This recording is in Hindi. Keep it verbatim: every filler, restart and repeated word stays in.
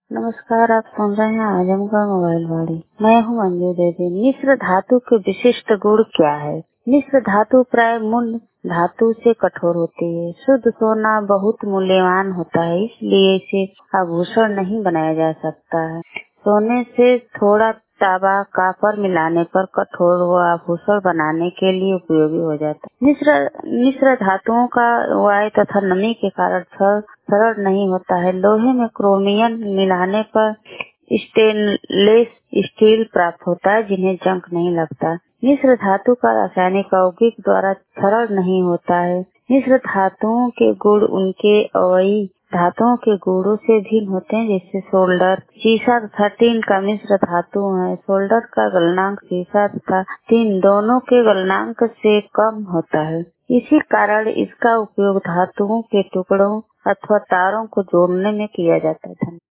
नमस्कार, आप सुन रहे हैं आजमगढ़ मोबाइल वाड़ी। मैं हूँ अंजू देवी। मिश्र धातु के विशिष्ट गुण क्या है? मिश्र धातु प्राय मूल धातु से कठोर होती है। शुद्ध सोना बहुत मूल्यवान होता है, इसलिए इसे आभूषण नहीं बनाया जा सकता है। सोने से थोड़ा तांबा कापर मिलाने पर कठोर व आभूषण बनाने के लिए उपयोगी हो जाता है। मिश्र मिश्र धातुओं का वायु तथा नमी के कारण सरल नहीं होता है। लोहे में क्रोमियम मिलाने पर स्टेनलेस स्टील प्राप्त होता है, जिन्हें जंग नहीं लगता। मिश्र धातु का रासायनिक यौगिक द्वारा सरल नहीं होता है। मिश्र धातुओं के गुण उनके अवयवी धातुओं के गुणों से भिन्न होते हैं, जैसे सोल्डर सीसा तथा टीन का मिश्र धातु है। सोल्डर का गलनांक सीसा तथा टीन दोनों के गलनांक से कम होता है। इसी कारण इसका उपयोग धातुओं के टुकड़ों अथवा तारों को जोड़ने में किया जाता है।